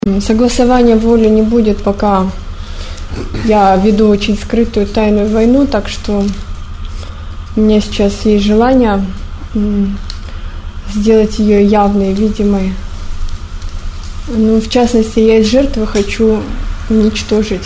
Согласования воли не будет, пока я веду очень скрытую тайную войну, так что у меня сейчас есть желание сделать ее явной, видимой. Ну, в частности, я из жертвы хочу уничтожить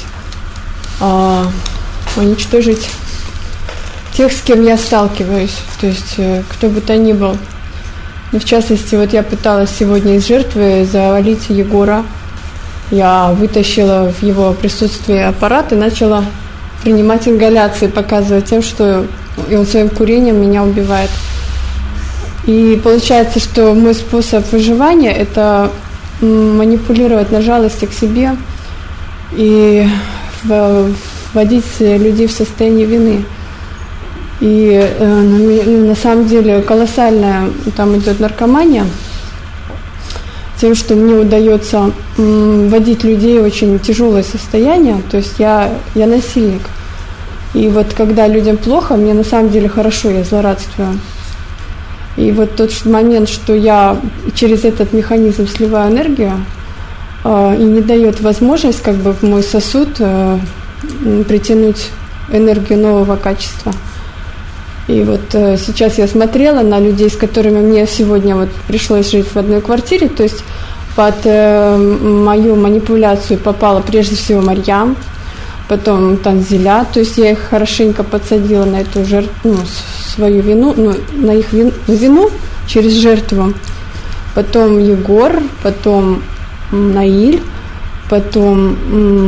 тех, с кем я сталкиваюсь, то есть кто бы то ни был. В частности, вот я пыталась сегодня из жертвы завалить Егора. Я вытащила в его присутствии аппарат и начала принимать ингаляции, показывать тем, что он своим курением меня убивает. И получается, что мой способ выживания – это манипулировать на жалости к себе и вводить людей в состояние вины. И на самом деле колоссальная там идет наркомания, тем, что мне удается вводить людей в очень тяжелое состояние, то есть я насильник. И вот когда людям плохо, мне на самом деле хорошо, я злорадствую. И вот тот момент, что я через этот механизм сливаю энергию, и не дает возможность как бы в мой сосуд притянуть энергию нового качества. И вот сейчас я смотрела на людей, с которыми мне сегодня вот пришлось жить в одной квартире, то есть под мою манипуляцию попала прежде всего Марьям, потом Танзиля, то есть я их хорошенько подсадила на эту жертву, свою вину, на их вину через жертву. Потом Егор, потом Наиль, потом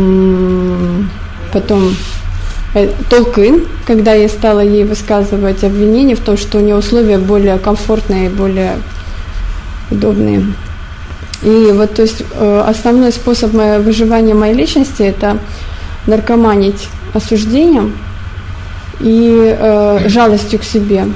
Толкын, когда я стала ей высказывать обвинения в том, что у нее условия более комфортные и более удобные. И вот, то есть, основной способ выживания моей личности – это наркоманить осуждением и жалостью к себе.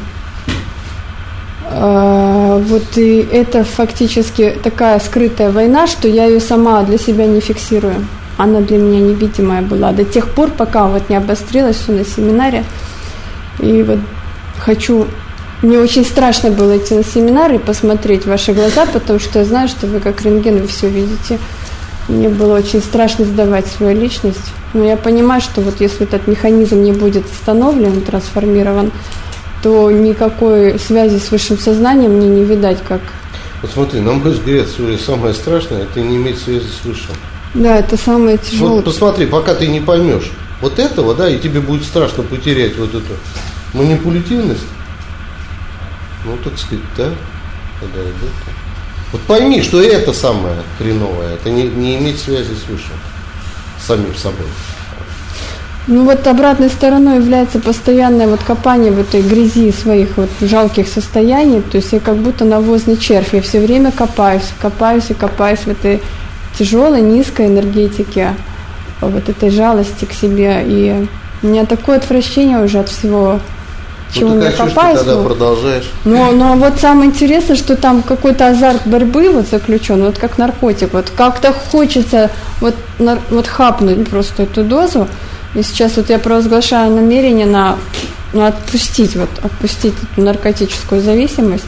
Вот и это фактически такая скрытая война, что я ее сама для себя не фиксирую. Она для меня невидимая была до тех пор, пока вот не обострилось все на семинаре. И вот мне очень страшно было идти на семинар и посмотреть в ваши глаза, потому что я знаю, что вы как рентген, вы все видите. Мне было очень страшно сдавать свою личность. Но я понимаю, что вот если этот механизм не будет остановлен, трансформирован, то никакой связи с высшим сознанием мне не видать, как... Вот смотри, на мой взгляд, самое страшное – это не иметь связи с высшим. Да, это самое тяжелое. Вот посмотри, пока ты не поймешь вот этого, да, и тебе будет страшно потерять вот эту манипулятивность, ну, так сказать, да, тогда идет. Вот пойми, что это самое хреновое, это не иметь связи с высшим, с самим собой. Ну вот обратной стороной является постоянное вот копание в этой грязи своих вот жалких состояний, то есть я как будто навозный червь, я все время копаюсь в этой тяжелой, низкой энергетике, вот этой жалости к себе, и у меня такое отвращение уже от всего, чего я копаюсь. Ты тогда продолжаешь. Но вот самое интересное, что там какой-то азарт борьбы вот заключен, вот как наркотик, вот как-то хочется вот хапнуть просто эту дозу. И сейчас вот я провозглашаю намерение на отпустить эту наркотическую зависимость.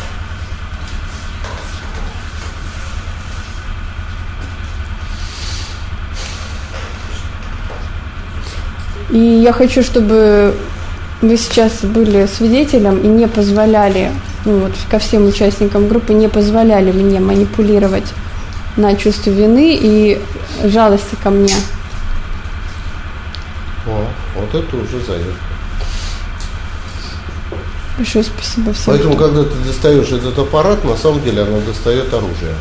И я хочу, чтобы вы сейчас были свидетелем и не позволяли, ко всем участникам группы не позволяли мне манипулировать на чувство вины и жалости ко мне. Вот это уже заявка. Большое спасибо всем. Поэтому, когда ты достаешь этот аппарат, на самом деле она достает оружие.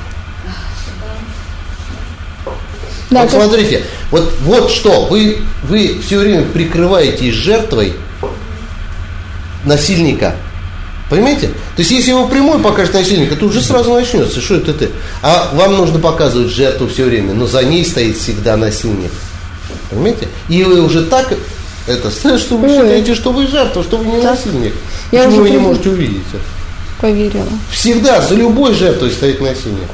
Да, вот смотрите, вот что, вы все время прикрываетесь жертвой насильника. Понимаете? То есть, если вы прямой покажете насильника, то уже сразу начнется, что это ты. А вам нужно показывать жертву все время, но за ней стоит всегда насильник. Понимаете? И вы уже так что вы считаете, что вы жертва, что вы не насильник. Почему вы не можете увидеть это? Поверила. Всегда за любой жертвой стоит насильник.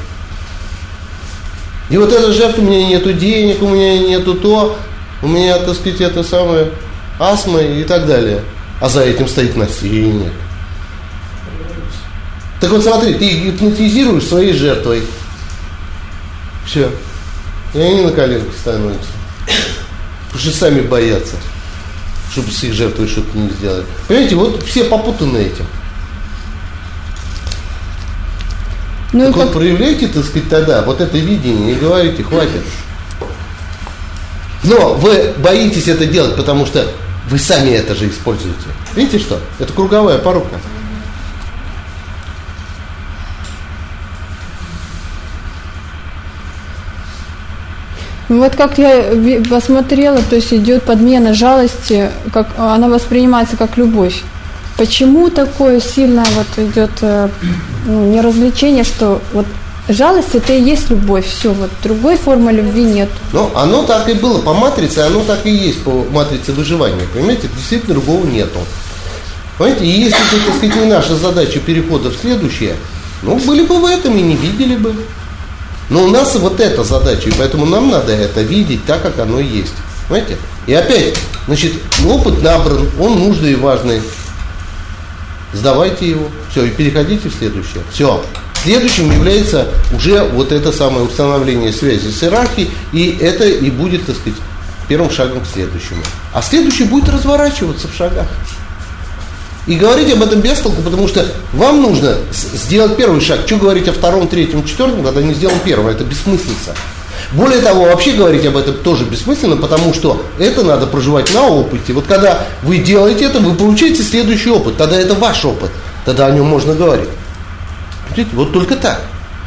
И вот эта жертва, у меня нету денег, у меня нету то, у меня, так сказать, это самое астма и так далее. А за этим стоит насильник. Так вот смотри, ты гипнотизируешь своей жертвой. Все. И они на коленку становятся. Потому что сами боятся, чтобы с их жертвой что-то не сделали. Понимаете, вот все попутаны этим. Ну так вот проявляйте, так сказать, тогда вот это видение и говорите, хватит. Но вы боитесь это делать, потому что вы сами это же используете. Видите что? Это круговая порука. Вот как я посмотрела, то есть идет подмена жалости, как она воспринимается как любовь. Почему такое сильное вот идет неразвлечение, что вот жалость это и есть любовь, все, вот другой формы любви нет. Ну, оно так и было по матрице, оно так и есть по матрице выживания, понимаете, действительно другого нету. Понимаете, и если, так сказать, не наша задача перехода в следующее, ну, были бы в этом и не видели бы. Но у нас вот эта задача, и поэтому нам надо это видеть так, как оно есть. Понимаете? И опять, значит, опыт набран, он нужный и важный. Сдавайте его, все, и переходите в следующее. Все. Следующим является уже вот это самое установление связи с иерархией, и это и будет, так сказать, первым шагом к следующему. А следующий будет разворачиваться в шагах. И говорить об этом без толку, потому что вам нужно сделать первый шаг. Что говорить о втором, третьем, четвертом, когда не сделан первый? Это бессмыслица. Более того, вообще говорить об этом тоже бессмысленно, потому что это надо проживать на опыте. Вот когда вы делаете это, вы получаете следующий опыт. Тогда это ваш опыт. Тогда о нем можно говорить. Видите? Вот только так.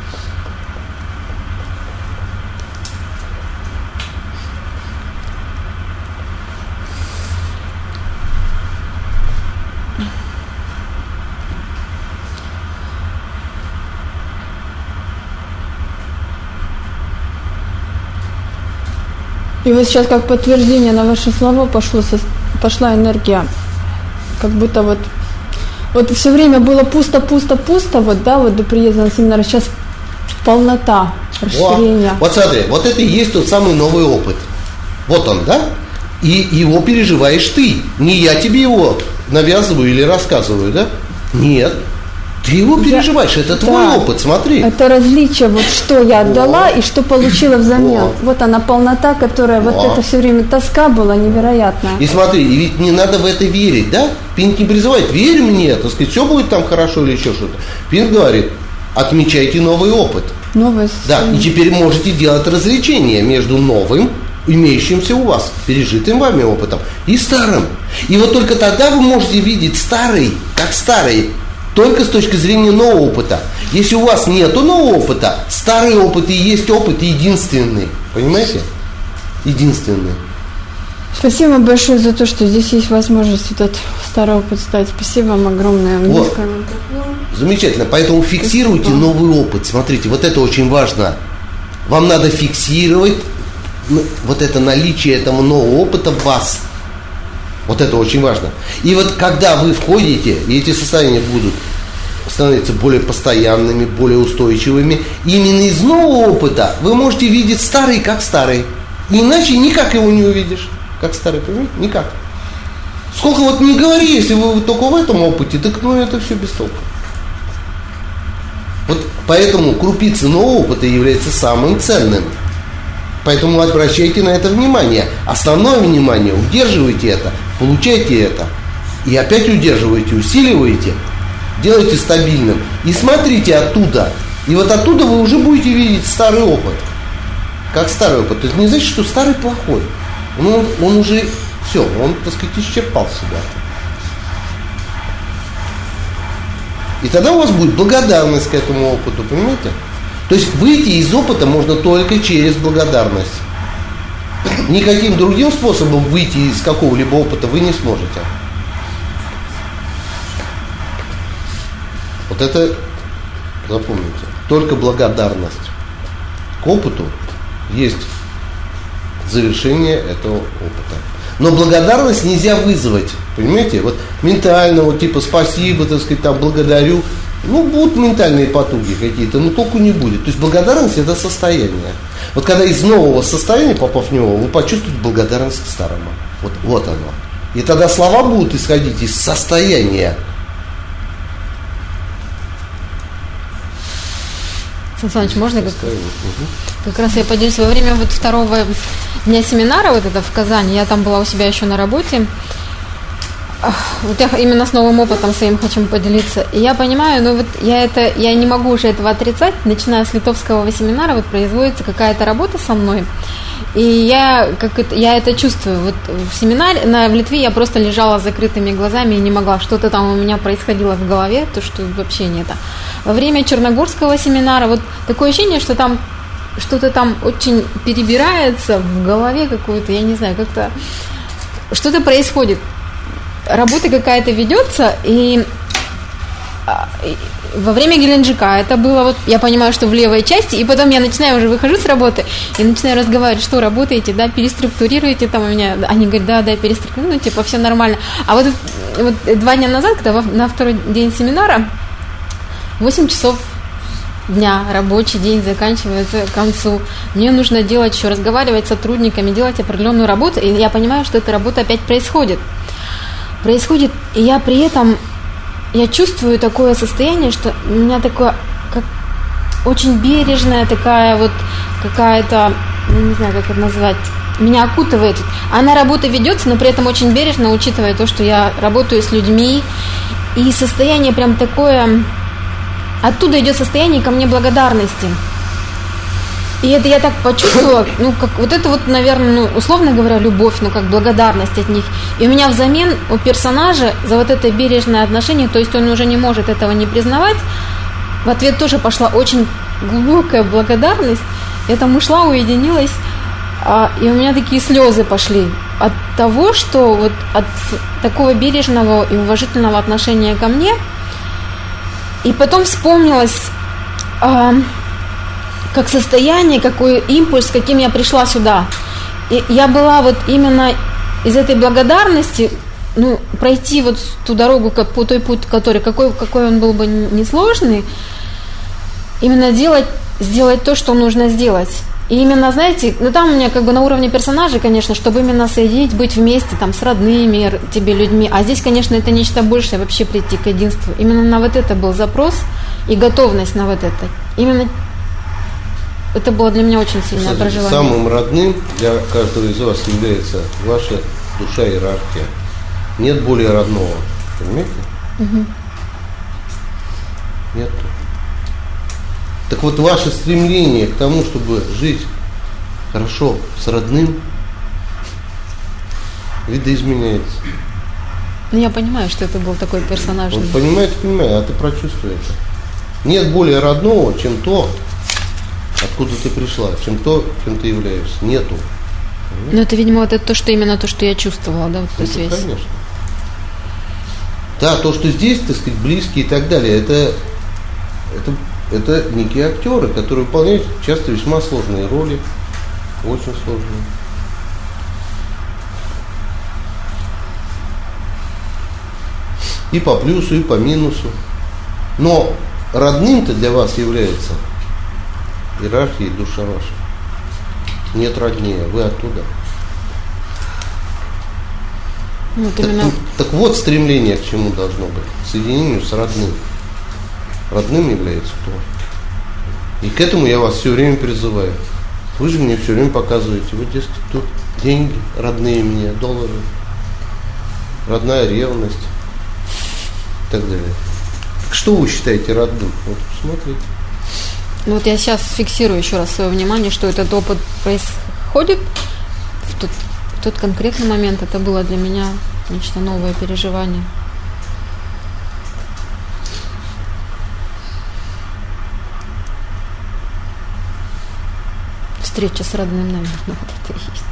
И вот сейчас как подтверждение на ваши слова пошла энергия, как будто вот все время было пусто, вот, да, вот до приезда на семинар, сейчас полнота, расширение. Вот смотри, вот это и есть тот самый новый опыт. Вот он, да? И его переживаешь ты. Не я тебе его навязываю или рассказываю, да? Нет. Ты его переживаешь, это твой опыт, смотри. Это различие, вот что я отдала и что получила взамен. Вот она полнота, которая, вот это все время тоска была невероятная. И смотри, и ведь не надо в это верить, да? Пинт не призывает, верь мне, так сказать, все будет там хорошо или еще что-то. Пинт говорит, отмечайте новый опыт. Новый. Да, и теперь можете делать различение между новым, имеющимся у вас, пережитым вами опытом, и старым. И вот только тогда вы можете видеть старый, как старый, только с точки зрения нового опыта. Если у вас нет нового опыта, старый опыт и есть опыт единственный. Понимаете? Единственный. Спасибо большое за то, что здесь есть возможность этот старый опыт ставить. Спасибо вам огромное. Вот. Замечательно. Поэтому фиксируйте новый опыт. Смотрите, вот это очень важно. Вам надо фиксировать вот это наличие этого нового опыта в вас. Вот это очень важно. И вот когда вы входите, и эти состояния будут становиться более постоянными, более устойчивыми, именно из нового опыта вы можете видеть старый как старый. Иначе никак его не увидишь. Как старый, понимаете? Никак. Сколько вот не говори, если вы только в этом опыте, так ну это все без толку. Вот поэтому крупица нового опыта является самым ценным. Поэтому обращайте на это внимание. Основное внимание, удерживайте это, получайте это. И опять удерживайте, усиливаете, делайте стабильным. И смотрите оттуда. И вот оттуда вы уже будете видеть старый опыт. Как старый опыт. То есть не значит, что старый плохой. Он уже все, он, так сказать, исчерпал себя. И тогда у вас будет благодарность к этому опыту, понимаете? То есть выйти из опыта можно только через благодарность. Никаким другим способом выйти из какого-либо опыта вы не сможете. Вот это запомните. Только благодарность к опыту есть завершение этого опыта. Но благодарность нельзя вызвать. Понимаете? Вот ментально, вот типа спасибо, так сказать, там благодарю. Ну, будут ментальные потуги какие-то, но толку не будет. То есть благодарность это состояние. Вот когда из нового состояния, попав в него, вы почувствуете благодарность к старому. Вот оно. И тогда слова будут исходить из состояния. Сан Саныч, можно как раз я поделюсь. Во время вот второго дня семинара вот это в Казани, я там была у себя еще на работе. Вот я именно с новым опытом своим хочу поделиться. И я понимаю, ну вот я не могу уже этого отрицать. Начиная с литовского семинара, вот производится какая-то работа со мной. И я это чувствую. Вот в семинаре, в Литве я просто лежала с закрытыми глазами и не могла. Что-то там у меня происходило в голове, то, что вообще не это. Во время черногорского семинара вот такое ощущение, что там что-то там очень перебирается в голове какое-то, я не знаю, как-то что-то происходит. Работа какая-то ведется, и во время Геленджика это было вот, я понимаю, что в левой части, и потом я начинаю, уже выхожу с работы и начинаю разговаривать, что работаете, да, переструктурируете там у меня, они говорят, да, переструктурируем, ну, типа, все нормально. А вот 2 дня назад, когда на второй день семинара, 8 часов дня, рабочий день заканчивается к концу, мне нужно делать еще, разговаривать с сотрудниками, делать определенную работу, и я понимаю, что эта работа опять происходит, и я при этом, я чувствую такое состояние, что у меня такое, как очень бережная такая вот какая-то, я не знаю, как это назвать, меня окутывает. Она работа ведется, но при этом очень бережно, учитывая то, что я работаю с людьми, и состояние прям такое, оттуда идет состояние ко мне благодарности. И это я так почувствовала, ну, как вот это вот, наверное, ну, условно говоря, любовь, ну, как благодарность от них. И у меня взамен у персонажа за вот это бережное отношение, то есть он уже не может этого не признавать, в ответ тоже пошла очень глубокая благодарность. Я там ушла, уединилась, и у меня такие слезы пошли от того, что вот от такого бережного и уважительного отношения ко мне. И потом вспомнилось, как состояние, какой импульс, каким я пришла сюда. И я была вот именно из этой благодарности, ну, пройти вот ту дорогу, по той путь, который, какой он был бы несложный, именно сделать то, что нужно сделать. И именно, знаете, ну там у меня как бы на уровне персонажей, конечно, чтобы именно соединить, быть вместе там с родными тебе людьми. А здесь, конечно, это нечто большее, вообще прийти к единству. Именно на вот это был запрос и готовность на вот это. Именно это было для меня очень сильное проживание. Самым родным для каждого из вас является ваша душа, иерархия. Нет более родного. Понимаете? Угу. Нет. Так вот, ваше стремление к тому, чтобы жить хорошо с родным, видоизменяется. Ну, я понимаю, что это был такой персонаж. Вот, понимаю, а ты прочувствуй это. Нет более родного, чем то, откуда ты пришла, чем то, кем ты являешься. Нету. Ну, это, видимо, вот это именно то, что я чувствовала, да, вот эту связь. Конечно. Да, то, что здесь, так сказать, близкие и так далее, это некие актеры, которые выполняют часто весьма сложные роли, очень сложные. И по плюсу, и по минусу. Но родным-то для вас является иерархия и душа ваша. Нет роднее, вы оттуда. Вот так вот стремление к чему должно быть. К соединению с родным. Родным является кто? И к этому я вас все время призываю. Вы же мне все время показываете, вот, дескать, тут деньги родные мне, доллары, родная ревность и так далее. Так что вы считаете родным? Вот посмотрите. Ну вот я сейчас фиксирую еще раз свое внимание, что этот опыт происходит в тот конкретный момент. Это было для меня нечто новое переживание. Встреча с родным, наверное, вот это и есть.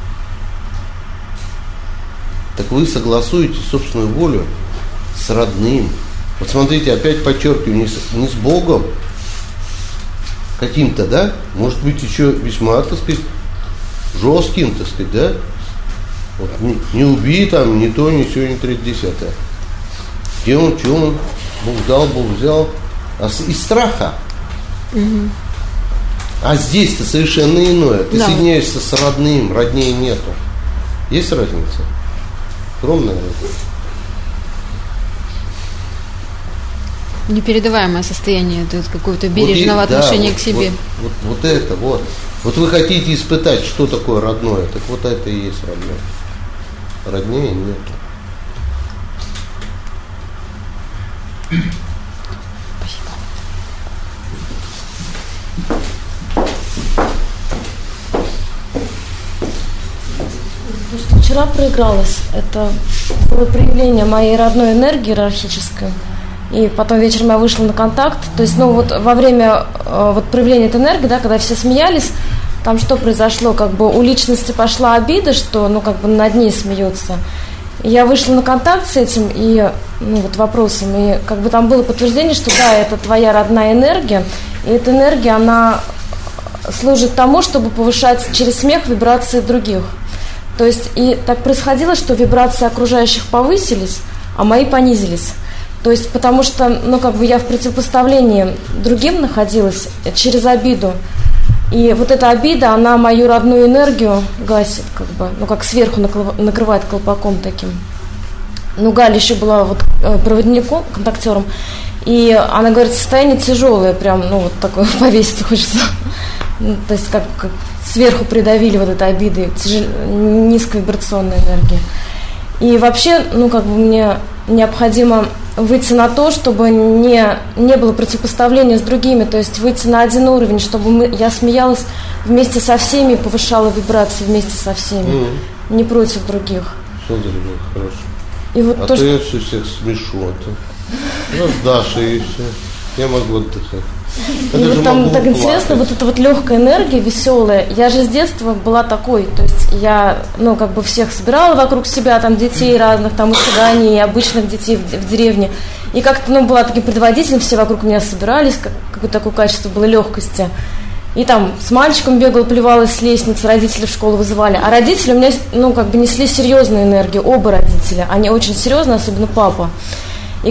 Так вы согласуете собственную волю с родным. Вот смотрите, опять подчеркиваю, не с Богом каким-то, да, может быть, еще весьма, так сказать, жестким, так сказать, да, вот, не убей там, ни то, ни сё, ни 30. Где он, что он, Бог дал, Бог взял, из страха. Угу. А здесь-то совершенно иное. Ты соединяешься с родным, роднее нету. Есть разница? Огромная разница. Непередаваемое состояние, это какое-то бережного отношения к себе. Вот это. Вот вы хотите испытать, что такое родное, так вот это и есть родное. Роднее нет. Вчера проигралась. Это было проявление моей родной энергии иерархической. И потом вечером я вышла на контакт. То есть, вот во время проявления этой энергии, да, когда все смеялись, там что произошло? Как бы у личности пошла обида, что, над ней смеются. И я вышла на контакт с этим и, вопросом. И как бы там было подтверждение, что да, это твоя родная энергия. И эта энергия, она служит тому, чтобы повышать через смех вибрации других. То есть и так происходило, что вибрации окружающих повысились, а мои понизились. То есть потому что, я в противопоставлении другим находилась через обиду. И вот эта обида, она мою родную энергию гасит, как сверху накрывает колпаком таким. Галя еще была проводником, контактером, и она говорит, состояние тяжелое, прям, такое повеситься хочется. То есть как сверху придавили вот этой обидой, низковибрационной энергии. И вообще, мне необходимо выйти на то, чтобы не было противопоставления с другими, то есть выйти на один уровень, чтобы я смеялась вместе со всеми и повышала вибрации вместе со всеми, не против других. Что других, хорошо. И вот то я все всех смешу, с Дашей и все. Я могу отдыхать. И вот там так интересно, вот эта легкая энергия, веселая. Я же с детства была такой, то есть я, всех собирала вокруг себя, там, детей разных, там, и цыгане, и обычных детей в деревне. И как-то, была таким предводителем, все вокруг меня собирались, какое-то такое качество было легкости. И там с мальчиком бегала, плевалась с лестницы, родители в школу вызывали. А родители у меня, несли серьезную энергию, оба родителя. Они очень серьезные, особенно папа. И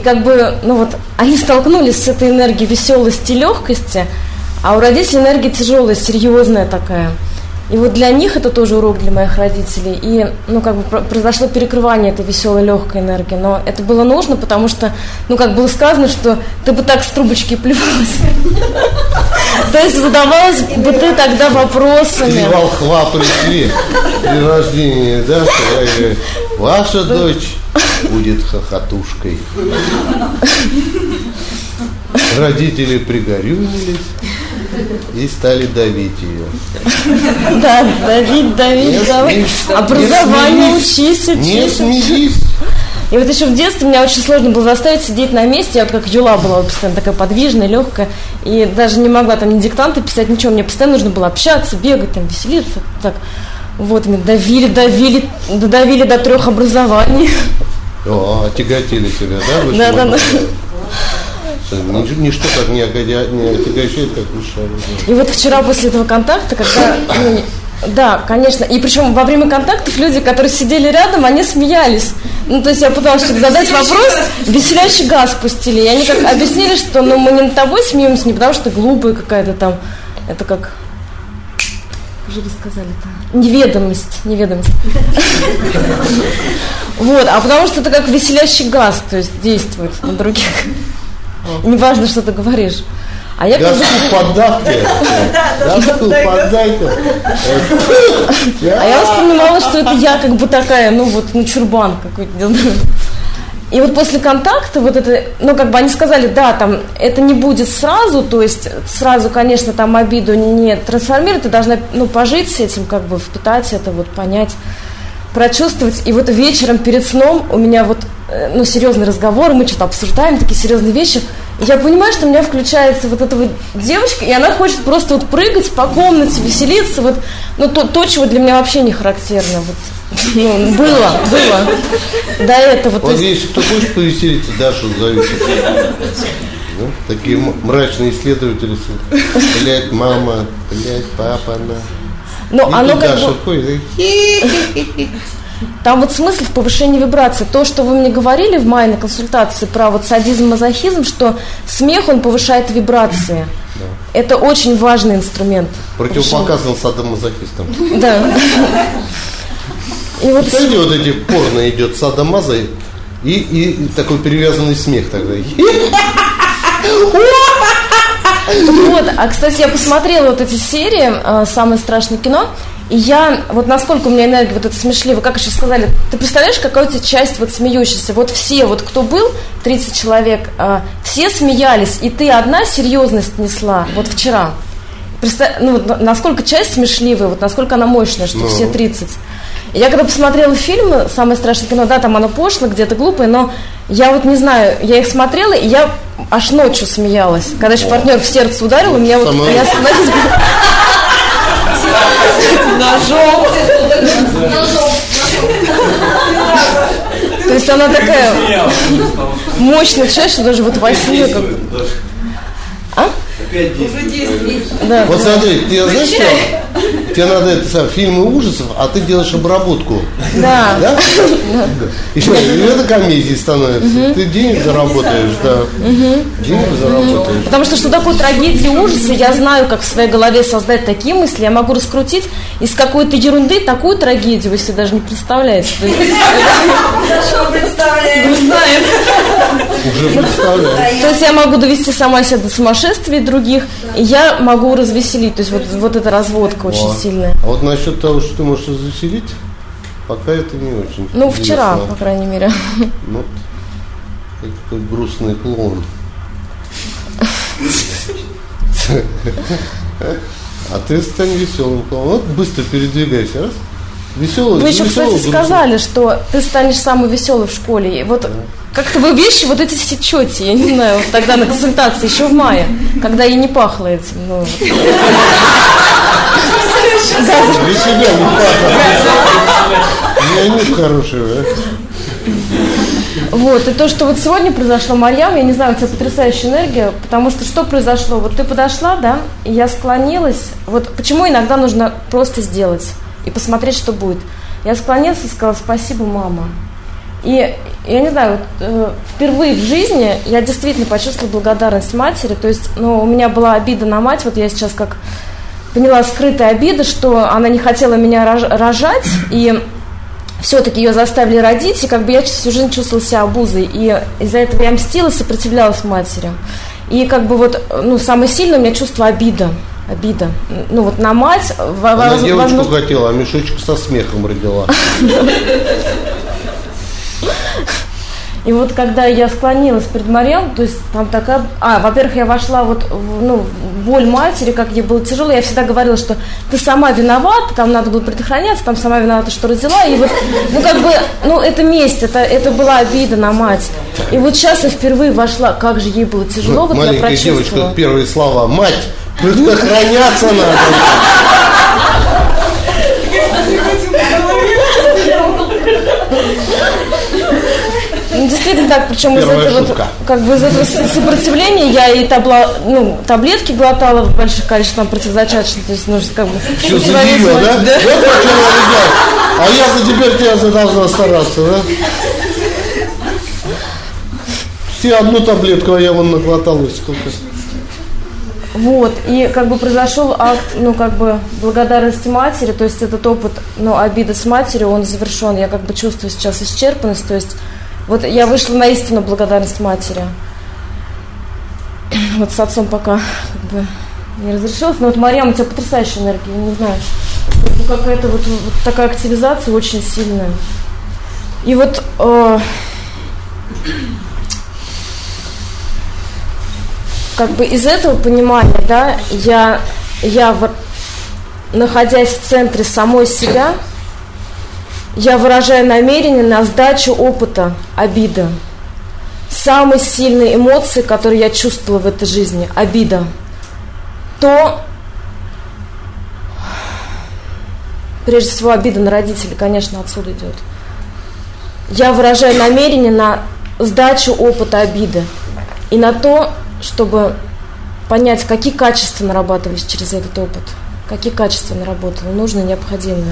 они столкнулись с этой энергией веселости и легкости, а у родителей энергия тяжелая, серьезная такая. И вот для них это тоже урок для моих родителей. И, произошло перекрывание этой веселой, легкой энергии. Но это было нужно, потому что, было сказано, что ты бы так с трубочки плевалась. То есть задавалась бы ты тогда вопросами. Три волхва пришли при рождении, да? Ваша дочь будет хохотушкой. Родители пригорюнились и стали давить ее. Да, давить. Образование, учись. Не смеись. И вот еще в детстве меня очень сложно было заставить сидеть на месте. Я как юла была постоянно такая подвижная, легкая. И даже не могла там ни диктанты писать, ничего. Мне постоянно нужно было общаться, бегать, там, веселиться. Так. Вот, меня давили до 3 образований. Тяготили тебя, да? Да. Ничто так не отягощает, как душа. И вот вчера после этого контакта, когда... Да, конечно. И причем во время контактов люди, которые сидели рядом, они смеялись. То есть я пыталась что-то задать вопрос, веселящий газ пустили. И они как объяснили, что мы не над тобой смеемся, не потому что глупая какая-то там. Это как... Уже вы сказали-то. Неведомость. Вот, а потому что это как веселящий газ, то есть действует на других. Неважно, что ты говоришь. А я поддавки. А я воспринимала, что это я как бы такая, чурбан какой-то. И вот после контакта, они сказали, да, там, это не будет сразу, то есть сразу, конечно, там обиду не трансформировать, ты должна, пожить с этим, впитать это, понять, прочувствовать. И вот вечером перед сном у меня серьезный разговор, мы что-то обсуждаем, такие серьезные вещи. И я понимаю, что у меня включается эта девочка, и она хочет просто прыгать по комнате, веселиться, то, чего для меня вообще не характерно. Было до этого. Вот если кто хочет повеселиться, Дашу зовите. Такие мрачные исследователи. Блядь, мама, блядь, папа, оно Даша ходит. Там смысл в повышении вибрации. То, что вы мне говорили в мае на консультации про садизм, мазохизм, что смех, он повышает вибрации. Да. Это очень важный инструмент. Противопоказан садомазохистам. Да. И Представляете, эти порно идет садомазой и такой перевязанный смех тогда. Вот, а, кстати, я посмотрела вот эти серии «Самое страшное кино», и я, вот насколько у меня энергия вот эта смешливая, как еще сказали, ты представляешь, какая у тебя часть вот смеющаяся, вот все, вот кто был, 30 человек, все смеялись, и ты одна серьезность несла, вот вчера. Ну, насколько часть смешливая, вот насколько она мощная, что все 30. И я когда посмотрела фильмы «Самое страшное кино», да, там оно пошло, где-то глупое, но я вот не знаю, я их смотрела, и я аж ночью смеялась. Когда еще партнер в сердце ударил, у меня вот... Я остановилась... Ножом. То есть она такая мощная часть, что даже вот во сне как... А? Да, вот смотри, ты знаешь что? Тебе надо фильмы ужасов, а ты делаешь обработку. Да. Да? Еще это комедии становится. Ты денег заработаешь, да. Денег заработаешь. Потому что такое трагедия, ужасы, я знаю, как в своей голове создать такие мысли. Я могу раскрутить из какой-то ерунды такую трагедию, вы себе даже не представляете. Зачем представляем? Не знаю. Уже представляю. То есть я могу довести сама себя до сумасшествия других, и я могу развеселить. То есть вот эта разводка очень сильная. А вот насчет того, что ты можешь развеселить, пока это не очень. Ну, вчера, по крайней мере. Ну, такой грустный клоун. А ты стань веселым клоуном. Вот быстро передвигайся, раз. Веселый. Вы еще, кстати, сказали, что ты станешь самый веселый в школе. И вот как-то вы вещи вот эти сечете, я не знаю, вот тогда на консультации, еще в мае, когда я не пахла этим. Ну, вот. Для себя не пахло. У меня нюх хороший, да? Вот, и то, что вот сегодня произошло, Марьям, я не знаю, у тебя потрясающая энергия, потому что произошло? Вот ты подошла, да, и я склонилась. Вот почему иногда нужно просто сделать и посмотреть, что будет. Я склонилась и сказала: спасибо, мама. И я не знаю, вот, впервые в жизни я действительно почувствовала благодарность матери. То есть, ну, у меня была обида на мать, вот я сейчас как поняла, скрытая обида, что она не хотела меня рожать, и все-таки ее заставили родить, и как бы я всю жизнь чувствовала себя обузой, и из-за этого я мстила, сопротивлялась матери. И как бы вот, ну, самое сильное у меня чувство обида. Ну вот на мать. Она девочку хотела, а мешочек со смехом родила. И вот когда я склонилась перед Марьям, то есть там такая... во-первых, я вошла вот в боль матери, как ей было тяжело. Я всегда говорила, что ты сама виновата, там надо было предохраняться, там сама виновата, что родила. И вот, это месть, это была обида на мать. И вот сейчас я впервые вошла, как же ей было тяжело, вот я прочувствовала. Маленькая девочка, первые слова: мать, предохраняться надо. Действительно так, причем из этого сопротивления я и таблетки глотала в больших количествах противозачаточных, то есть нужно как бы... Все за нее, да? Вот как она ребят. А я теперь тебя должна стараться, да? Все одну таблетку, а я вон наглоталась сколько. Вот, и как бы произошел акт, благодарности матери, то есть этот опыт, обиды с матерью, он завершен, я как бы чувствую сейчас исчерпанность, то есть вот я вышла на истинную благодарность матери. Вот с отцом пока как бы не разрешилось, но вот, Марьям, у тебя потрясающая энергия, я не знаю, какая-то вот такая активизация очень сильная. И вот... как бы из этого понимания, да, я находясь в центре самой себя, я выражаю намерение на сдачу опыта обиды. Самые сильные эмоции, которые я чувствовала в этой жизни, обида. То, прежде всего, обида на родителей, конечно, отсюда идет. Я выражаю намерение на сдачу опыта обиды и на то, чтобы понять, какие качества нарабатывались через этот опыт, какие качества наработало, нужные, необходимые.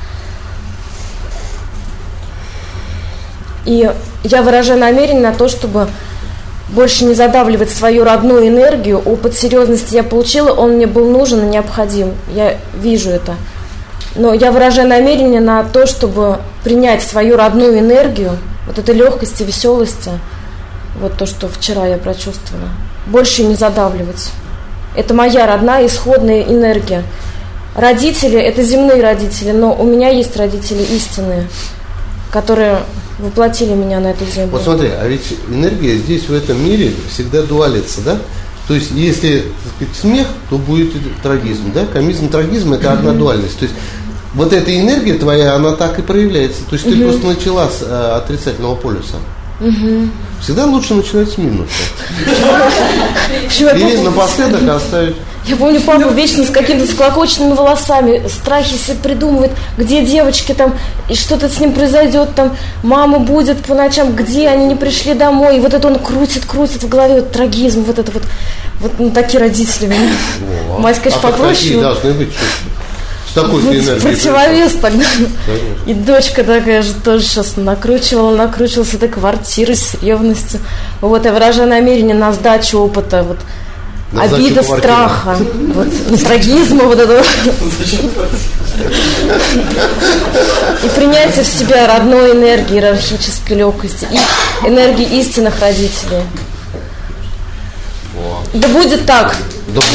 И я выражаю намерение на то, чтобы больше не задавливать свою родную энергию. Опыт серьезности я получила, он мне был нужен и необходим, я вижу это. Но я выражаю намерение на то, чтобы принять свою родную энергию, вот этой легкости, веселости, вот то, что вчера я прочувствовала. больше не задавливать. Это моя родная исходная энергия. Родители – это земные родители, но у меня есть родители истинные, которые воплотили меня на эту землю. Вот смотри, а ведь энергия здесь, в этом мире, всегда дуалится, да? То есть, если, так сказать, смех, то будет трагизм, да? Комизм, трагизм – это одна дуальность. То есть, вот эта энергия твоя, она так и проявляется. То есть, ты просто начала с отрицательного полюса. Всегда лучше начинать с минуса. И напоследок оставить. Я помню, папа вечно с какими-то склокоченными волосами, страхи себе придумывает, где девочки там, и что-то с ним произойдет, там, мама будет по ночам, где они не пришли домой, и вот это он крутит в голове, вот трагизм, вот это вот ну, такие родители у меня. Мать, конечно, попроще. Какие должны быть? С такой-то энергией. Противовес тогда. И дочка такая же тоже сейчас накручивалась этой квартирой с ревностью. Вот, я выражаю намерение на сдачу опыта, вот. Обида, страха, вот, трагизма вот этого. И принятие в себя родной энергии, иерархической легкости и энергии истинных родителей. Да будет так.